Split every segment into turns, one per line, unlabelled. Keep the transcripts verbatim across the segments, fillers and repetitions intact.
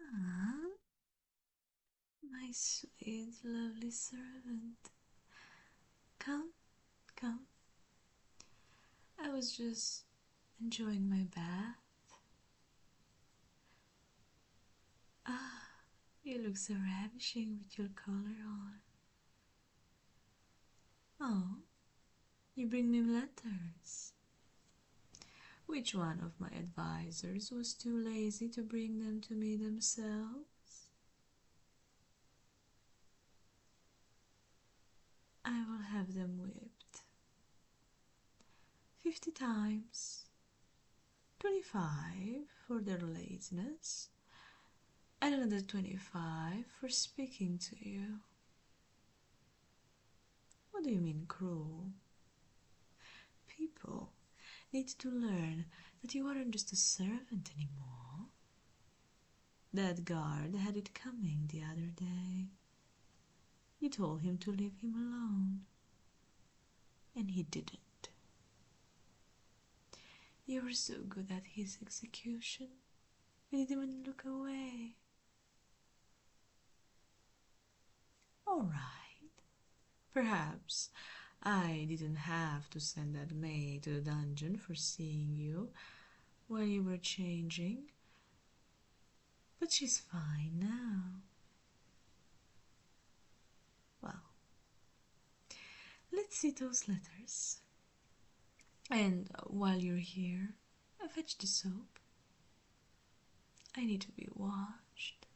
Ah, my sweet, lovely servant. Come, come. I was just enjoying my bath. Ah, you look so ravishing with your collar on. Oh, you bring me letters. Which one of my advisors was too lazy to bring them to me themselves? I will have them whipped. Fifty times. Twenty-five for their laziness, and another twenty-five for speaking to you. What do you mean, cruel? People need to learn that you aren't just a servant anymore. That guard had it coming the other day. You told him to leave him alone, and he didn't. You were so good at his execution, you didn't even look away. All right. Perhaps I didn't have to send that maid to the dungeon for seeing you while you were changing, but she's fine now. Well, let's see those letters. And while you're here, fetch the soap. I need to be washed.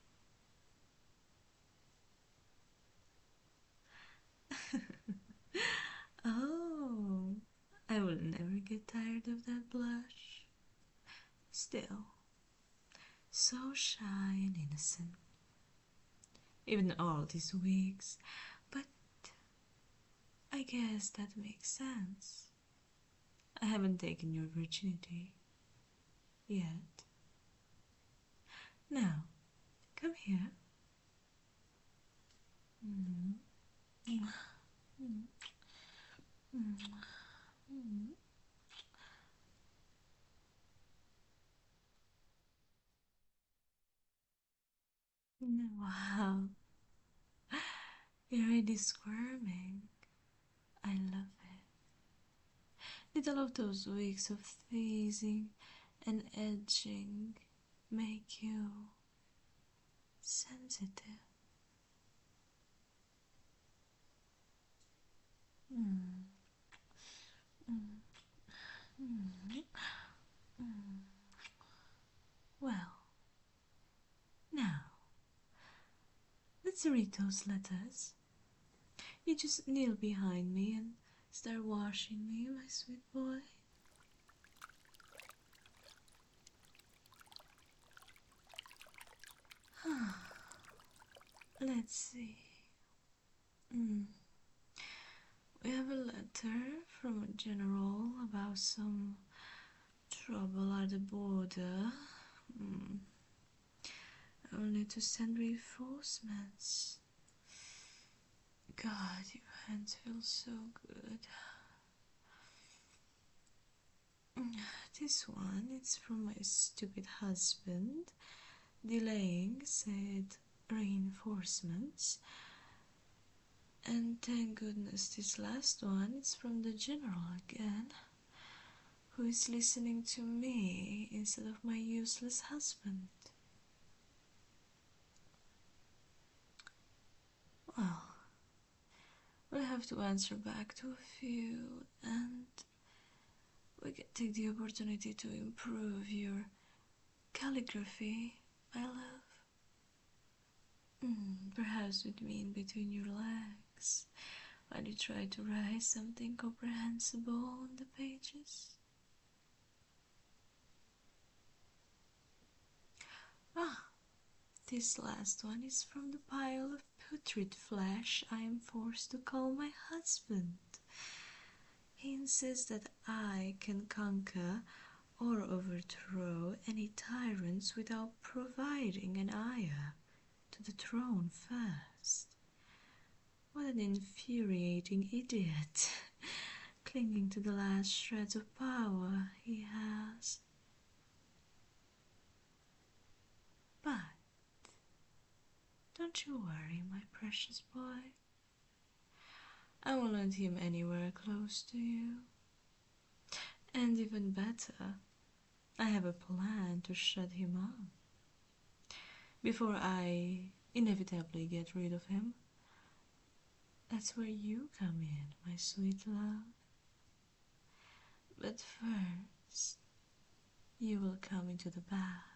Oh, I will never get tired of that blush. Still, so shy and innocent. Even all these weeks, but I guess that makes sense. I haven't taken your virginity yet. Now, come here. Mm. Mm. Mm. Mm. Wow, you're already squirming. I love it. Did all of those weeks of teasing and edging make you sensitive? Mm. Mm. Mm. Mm. Well, now, let's read those letters. You just kneel behind me and start washing me, my sweet boy. Let's see. Mm. We have a letter from a general about some trouble at the border. Mm. I'll need to send reinforcements. God, your hands feel so good. This one, it's from my stupid husband, delaying said reinforcements. And thank goodness this last one is from the general again, who is listening to me instead of my useless husband. Well, we'll have to answer back to a few, and we can take the opportunity to improve your calligraphy, my love. Mm, perhaps with me in between your legs, while you try to write something comprehensible on the pages. Ah, this last one is from the pile of putrid flesh I am forced to call my husband. He insists that I can conquer or overthrow any tyrants without providing an heir to the throne first. What an infuriating idiot, clinging to the last shreds of power he has. But Don't you worry, my precious boy. I won't let him anywhere close to you. And even better, I have a plan to shut him up. Before I inevitably get rid of him, that's where you come in, my sweet love. But first, you will come into the bath.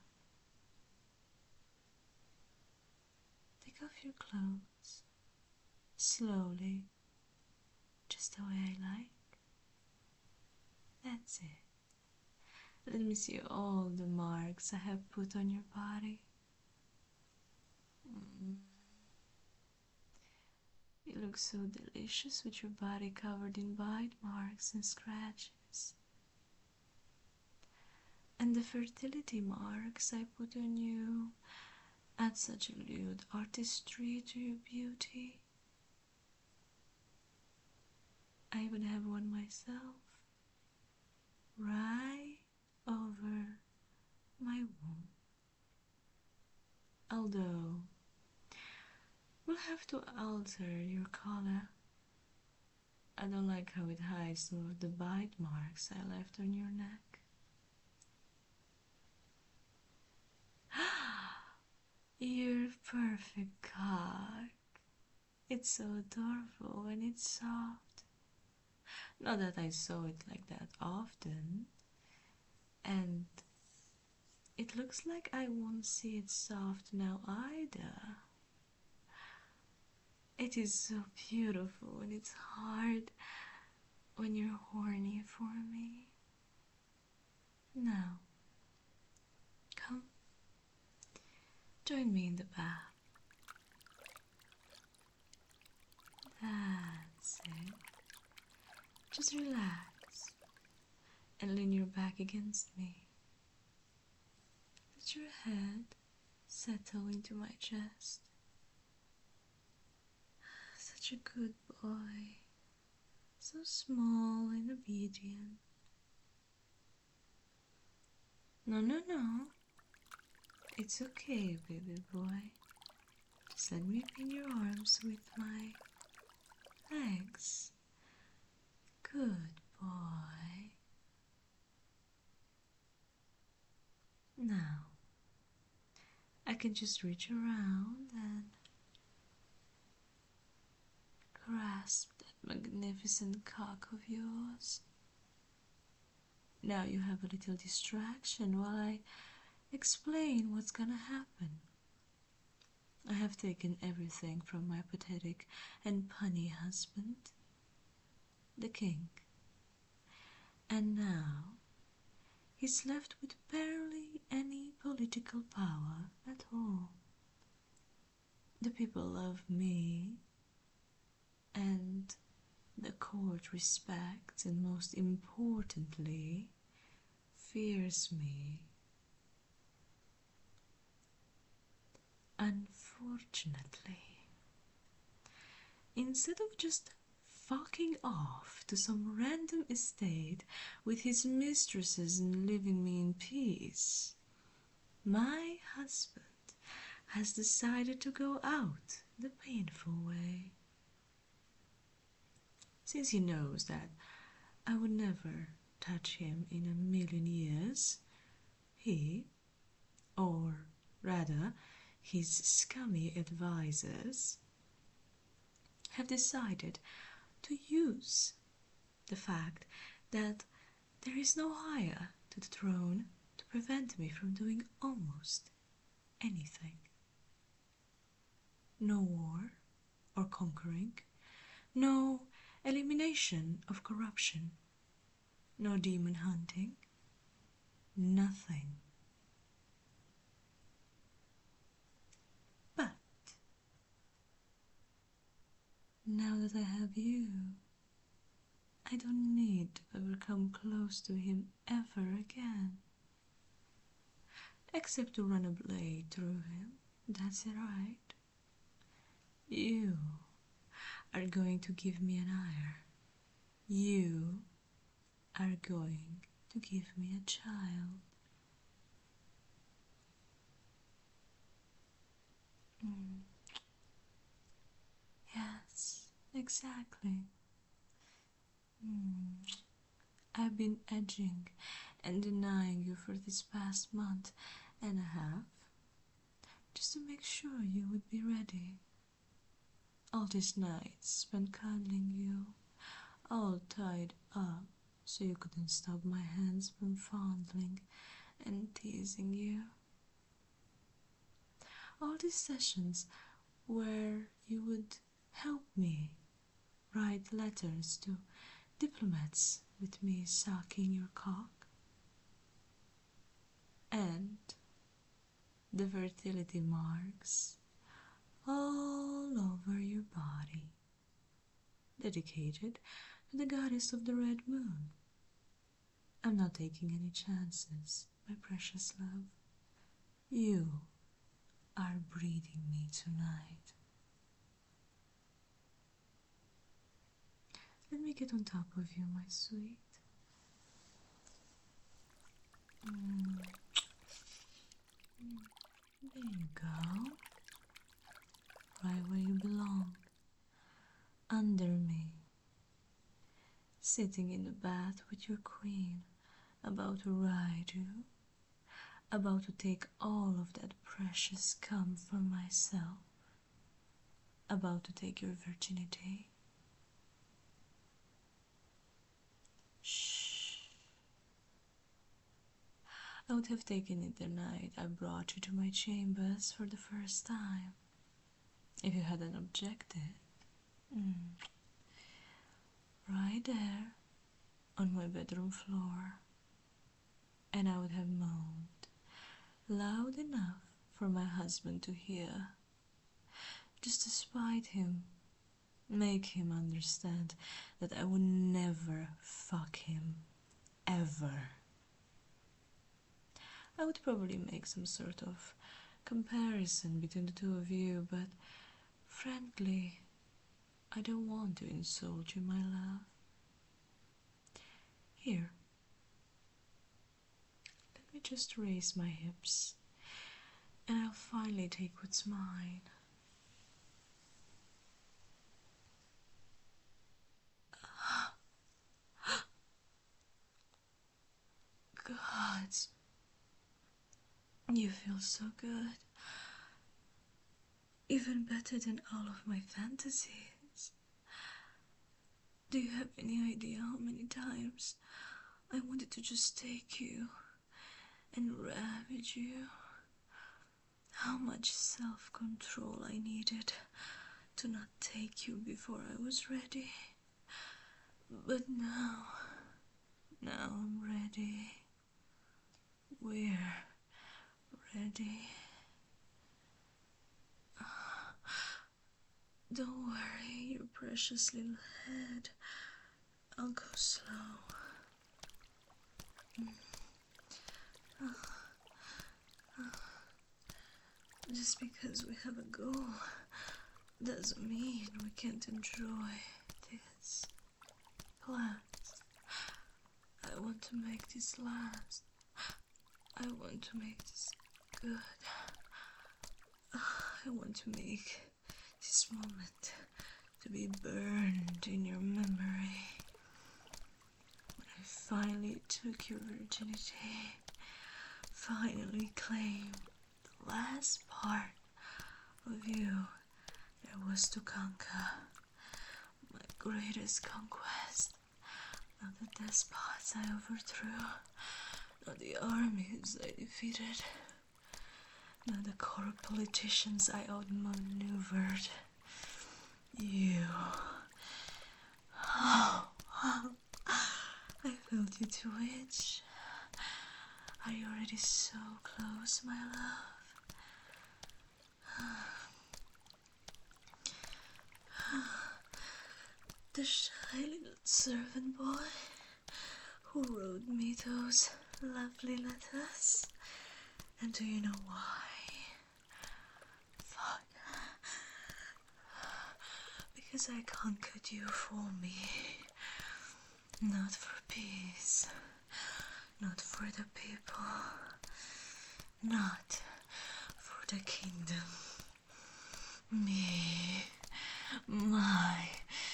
Take off your clothes, slowly, just the way I like. That's it. Let me see all the marks I have put on your body. Mm. You look so delicious with your body covered in bite marks and scratches. And the fertility marks I put on you add such a lewd artistry to your beauty. I would have one myself, right over my womb. Although, we'll have to alter your collar. I don't like how it hides some of the bite marks I left on your neck. Your perfect cock. It's so adorable when it's soft. Not that I saw it like that often. And it looks like I won't see it soft now either. It is so beautiful when it's hard, when you're horny for me. Now, come, join me in the bath. That's it. Just relax and lean your back against me. Let your head settle into my chest. Such a good boy, so small and obedient. No, no, no. It's okay, baby boy. Just let me pin your arms with my legs. Good boy. Now, I can just reach around and grasp that magnificent cock of yours. Now you have a little distraction while I explain what's gonna happen. I have taken everything from my pathetic and punny husband, the king, and now he's left with barely any political power at all. The people love me, and the court respects and most importantly fears me. Unfortunately, instead of just fucking off to some random estate with his mistresses and leaving me in peace, my husband has decided to go out the painful way. Since he knows that I would never touch him in a million years, he, or rather his scummy advisors, have decided to use the fact that there is no heir to the throne to prevent me from doing almost anything. No war or conquering, no elimination of corruption, no demon hunting, nothing. But now that I have you, I don't need to ever come close to him ever again. Except to run a blade through him, that's it, right? You are going to give me an ire. You are going to give me a child. Mm. Exactly. Hmm. I've been edging and denying you for this past month and a half, just to make sure you would be ready. All these nights spent cuddling you, all tied up so you couldn't stop my hands from fondling and teasing you. All these sessions where you would help me write letters to diplomats with me sucking your cock, and the fertility marks all over your body, dedicated to the goddess of the red moon. I'm not taking any chances, my precious love. You are breeding me tonight. Let me get on top of you, my sweet. Mm. There you go. Right where you belong. Under me. Sitting in the bath with your queen, about to ride you, about to take all of that precious cum for myself, about to take your virginity. Shh. I would have taken it the night I brought you to my chambers for the first time, if you hadn't objected. Mm. Right there, on my bedroom floor, and I would have moaned loud enough for my husband to hear, just to spite him, make him understand that I would never fuck him, ever. I would probably make some sort of comparison between the two of you, but frankly, I don't want to insult you, my love. Here, let me just raise my hips, and I'll finally take what's mine. God, you feel so good. Even better than all of my fantasies. Do you have any idea how many times I wanted to just take you and ravage you? How much self-control I needed to not take you before I was ready. But now, now I'm ready. We're ready. Don't worry, your precious little head. I'll go slow. Mm. Oh. Oh. Just because we have a goal doesn't mean we can't enjoy this last. I want to make this last. I want to make this good. I want to make this moment to be burned in your memory. When I finally took your virginity, finally claimed the last part of you there was to conquer, my greatest conquest. Not the despots I overthrew, not the armies I defeated, not the corrupt politicians I outmaneuvered. You. Oh, oh, I felt you twitch. Are you already so close, my love? The shy little servant boy who wrote me those lovely letters. And do you know why? Fuck. Because I conquered you for me. Not for peace. Not for the people. Not for the kingdom. Me. My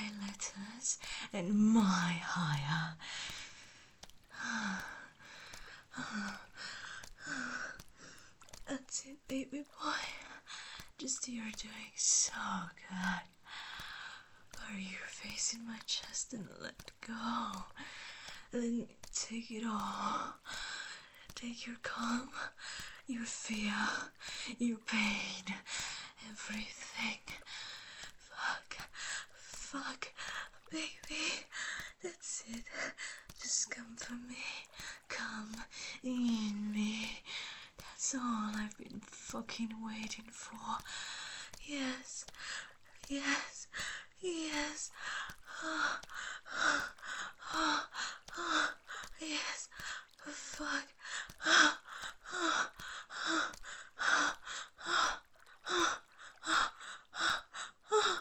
my letters and my higher. That's it, baby boy. Just you're doing so good. Are you facing my chest and let go? Let me take it all. Take your calm, your fear, your pain, everything. Fuck, fuck, baby. That's it. Just come for me. Come in me. That's all I've been fucking waiting for. Yes, yes, yes. Oh, oh, oh, oh, yes. Fuck. Oh, oh, oh, oh, oh, oh, oh, oh,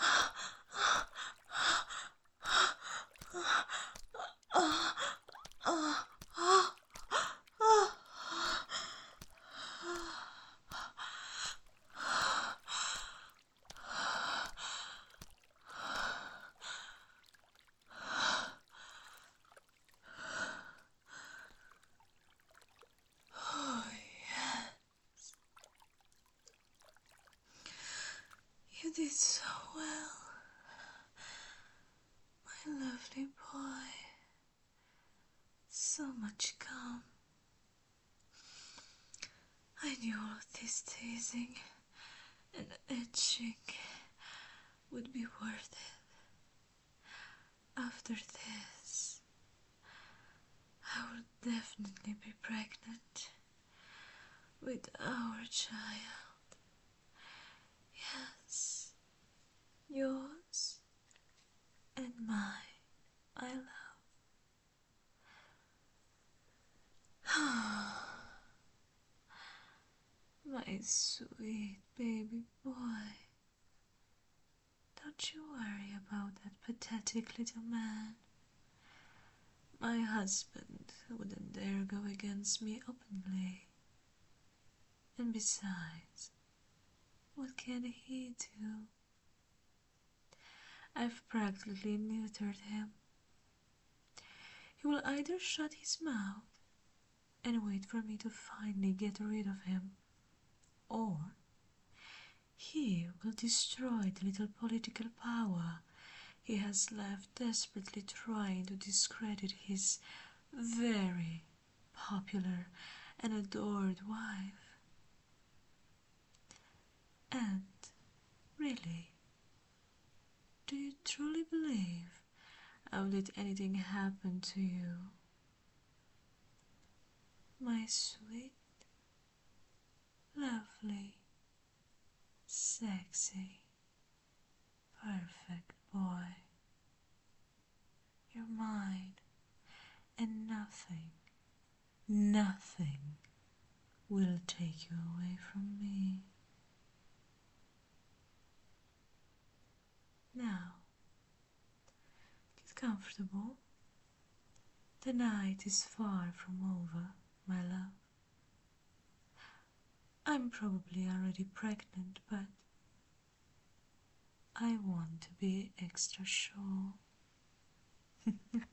you did so well, my lovely boy. So much calm. I knew all of this teasing and etching would be worth it. After this, I will definitely be pregnant with our child. Yes, yours and mine, my love. My sweet baby boy. Don't you worry about that pathetic little man. My husband wouldn't dare go against me openly. And besides, what can he do? I've practically neutered him. He will either shut his mouth and wait for me to finally get rid of him, or he will destroy the little political power he has left, desperately trying to discredit his very popular and adored wife. And really, do you truly believe I'll let anything happen to you, my sweet, lovely, sexy, perfect boy? You're mine, and nothing, nothing will take you away from me. Now, get comfortable. The night is far from over, my love. I'm probably already pregnant, but I want to be extra sure.